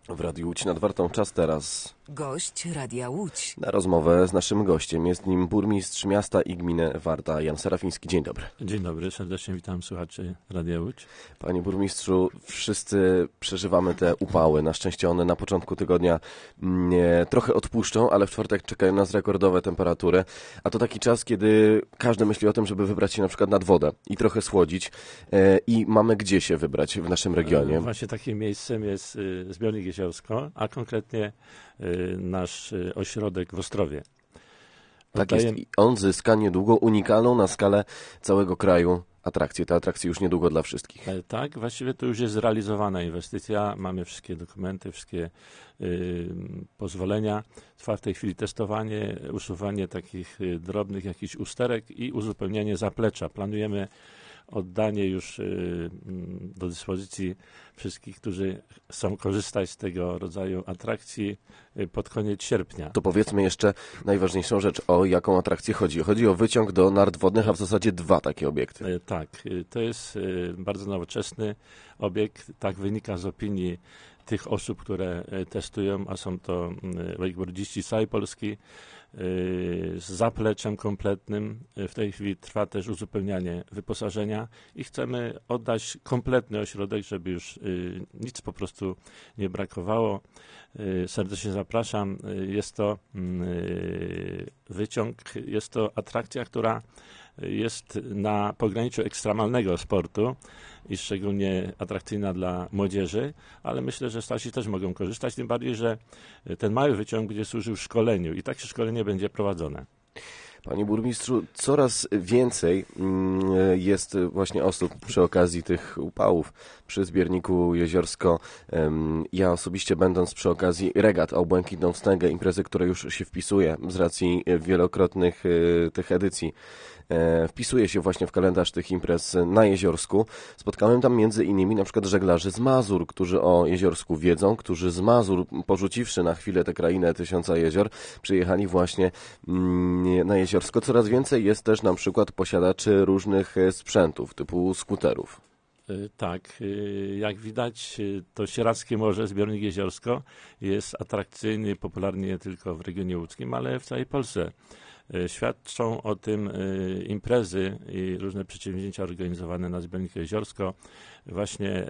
W Radiu Łódź nad Wartą czas teraz Gość Radia Łódź. na rozmowę z naszym gościem. Jest nim burmistrz miasta i gminy Warta, Jan Serafiński. Dzień dobry. Dzień dobry, serdecznie witam słuchaczy Radia Łódź. Panie burmistrzu, wszyscy przeżywamy te upały. Na szczęście one na początku tygodnia trochę odpuszczą, ale w czwartek czekają nas rekordowe temperatury. A to taki czas, kiedy każdy myśli o tym, żeby wybrać się na przykład nad wodę i trochę słodzić. I mamy gdzie się wybrać w naszym regionie. Właśnie takim miejscem jest Zbiornik Jeziorsko, a konkretnie nasz ośrodek w Ostrowie. Tak jest. I on zyska niedługo unikalną na skalę całego kraju atrakcję. Te atrakcje już niedługo dla wszystkich. Tak, właściwie to już jest zrealizowana inwestycja. Mamy wszystkie dokumenty, wszystkie pozwolenia. Trwa w tej chwili testowanie, usuwanie takich drobnych jakichś usterek i uzupełnienie zaplecza. Planujemy oddanie już do dyspozycji wszystkich, którzy chcą korzystać z tego rodzaju atrakcji pod koniec sierpnia. To powiedzmy jeszcze najważniejszą rzecz, o jaką atrakcję chodzi. Chodzi o wyciąg do nart wodnych, a w zasadzie dwa takie obiekty. Tak, to jest bardzo nowoczesny obiekt. Tak wynika z opinii tych osób, które testują, a są to wakeboardziści z całej Polski, z zapleczem kompletnym. W tej chwili trwa też uzupełnianie wyposażenia i chcemy oddać kompletny ośrodek, żeby już nic po prostu nie brakowało. Serdecznie zapraszam. Jest to wyciąg, jest to atrakcja, która jest na pograniczu ekstremalnego sportu i szczególnie atrakcyjna dla młodzieży, ale myślę, że starsi też mogą korzystać, tym bardziej, że ten mały wyciąg będzie służył szkoleniu i takie szkolenie będzie prowadzone. Panie burmistrzu, coraz więcej jest właśnie osób przy okazji tych upałów przy Zbiorniku Jeziorsko. Ja osobiście będąc przy okazji regat o Błękitną Wstęgę, imprezy, która już się wpisuje z racji wielokrotnych tych edycji, wpisuje się właśnie w kalendarz tych imprez na Jeziorsku. Spotkałem tam między innymi na przykład żeglarzy z Mazur, którzy o Jeziorsku wiedzą, którzy z Mazur, porzuciwszy na chwilę tę krainę tysiąca jezior, przyjechali właśnie na Jeziorsko. Coraz więcej jest też na przykład posiadaczy różnych sprzętów typu skuterów. Tak, jak widać, to Sieradzkie Morze, Zbiornik Jeziorsko jest atrakcyjny, popularny nie tylko w regionie łódzkim, ale w całej Polsce. Świadczą o tym imprezy i różne przedsięwzięcia organizowane na Zbiorniku Jeziorsko. Właśnie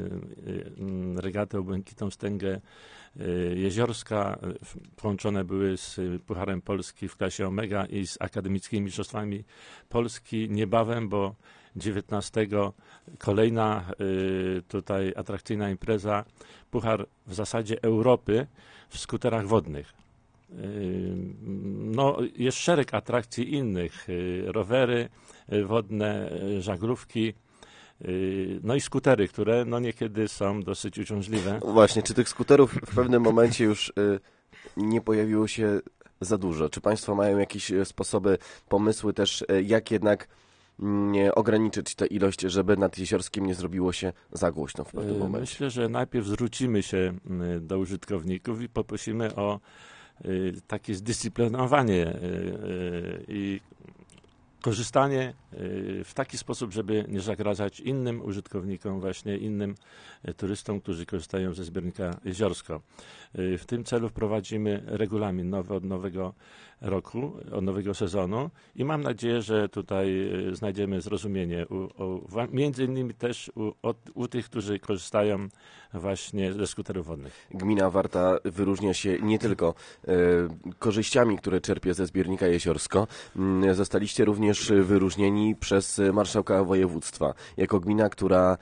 regaty o Błękitną Wstęgę Jeziorska połączone były z Pucharem Polski w klasie Omega i z akademickimi mistrzostwami Polski niebawem, bo 19 kolejna tutaj atrakcyjna impreza, Puchar w zasadzie Europy w skuterach wodnych. No, jest szereg atrakcji innych, rowery wodne, żaglówki, no i skutery, które no niekiedy są dosyć uciążliwe. Właśnie, czy tych skuterów w pewnym momencie już nie pojawiło się za dużo? Czy państwo mają jakieś sposoby, pomysły też, jak jednak ograniczyć tę ilość, żeby nad Jeziorskiem nie zrobiło się za głośno w pewnym momencie? Myślę, że najpierw zwrócimy się do użytkowników i poprosimy o takie zdyscyplinowanie i korzystanie w taki sposób, żeby nie zagrażać innym użytkownikom, właśnie innym turystom, którzy korzystają ze Zbiornika Jeziorsko. W tym celu wprowadzimy regulamin nowy od nowego roku, od nowego sezonu i mam nadzieję, że tutaj znajdziemy zrozumienie między innymi też u tych, którzy korzystają właśnie ze skuterów wodnych. Gmina Warta wyróżnia się nie tylko korzyściami, które czerpie ze Zbiornika Jeziorsko. Zostaliście również wyróżnieni przez marszałka województwa jako gmina, która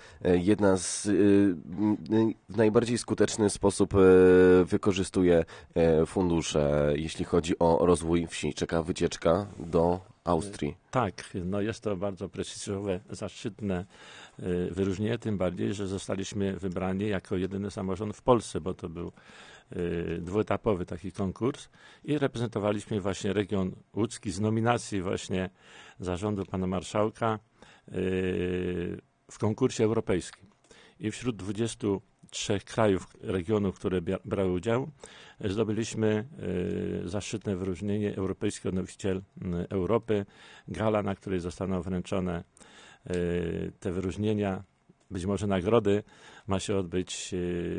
w najbardziej skuteczny sposób wykorzystuje fundusze, jeśli chodzi o rozwój wsi. Czeka wycieczka do Austrii. Tak, no jest to bardzo prestiżowe, zaszczytne wyróżnienie, tym bardziej, że zostaliśmy wybrani jako jedyny samorząd w Polsce, bo to był dwuetapowy taki konkurs i reprezentowaliśmy właśnie region łódzki z nominacji właśnie zarządu pana marszałka w konkursie europejskim. I wśród 23 krajów, regionów, które brały udział, zdobyliśmy zaszczytne wyróżnienie Europejski Odnowiciel Europy, gala, na której zostaną wręczone te wyróżnienia być może nagrody ma się odbyć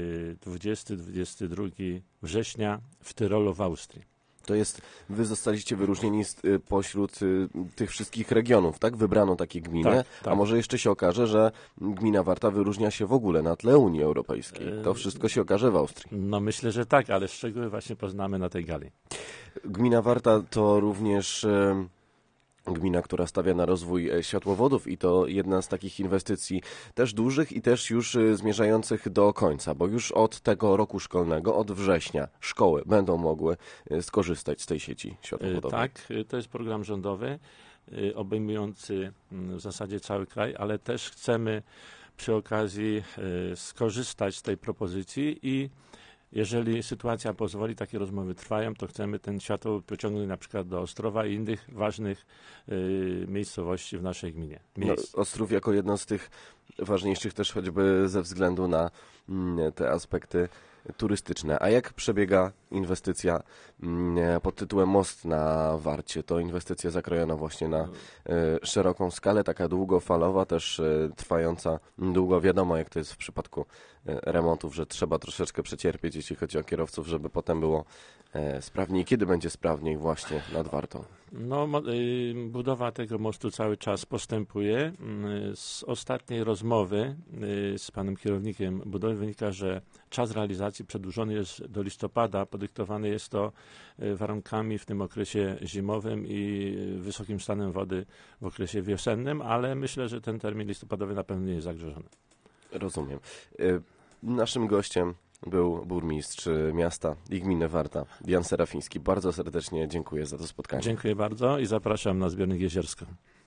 20-22 września w Tyrolu w Austrii. To jest, wy zostaliście wyróżnieni pośród tych wszystkich regionów, tak? Wybrano takie gminy, Tak. a może jeszcze się okaże, że gmina Warta wyróżnia się w ogóle na tle Unii Europejskiej. To wszystko się okaże w Austrii. No myślę, że tak, ale szczegóły właśnie poznamy na tej gali. Gmina Warta to również gmina, która stawia na rozwój światłowodów i to jedna z takich inwestycji też dużych i też już zmierzających do końca, bo już od tego roku szkolnego, od września szkoły będą mogły skorzystać z tej sieci światłowodowej. Tak, to jest program rządowy obejmujący w zasadzie cały kraj, ale też chcemy przy okazji skorzystać z tej propozycji i jeżeli sytuacja pozwoli, takie rozmowy trwają, to chcemy ten światłowód pociągnąć na przykład do Ostrowa i innych ważnych miejscowości w naszej gminie. No, Ostrów jako jedno z tych ważniejszych też choćby ze względu na te aspekty turystyczne. A jak przebiega inwestycja pod tytułem Most na Warcie? To inwestycja zakrojona właśnie na szeroką skalę, taka długofalowa, też trwająca długo. Wiadomo, jak to jest w przypadku remontów, że trzeba troszeczkę przecierpieć, jeśli chodzi o kierowców, żeby potem było sprawniej. Kiedy będzie sprawniej właśnie nad Wartą? No, budowa tego mostu cały czas postępuje. Z ostatniej rozmowy z panem kierownikiem budowy wynika, że czas realizacji przedłużony jest do listopada. Podyktowany jest to warunkami w tym okresie zimowym i wysokim stanem wody w okresie wiosennym, ale myślę, że ten termin listopadowy na pewno nie jest zagrożony. Rozumiem. Naszym gościem był burmistrz miasta i gminy Warta, Jan Serafiński. Bardzo serdecznie dziękuję za to spotkanie. Dziękuję bardzo i zapraszam na zbiornik Jeziersko.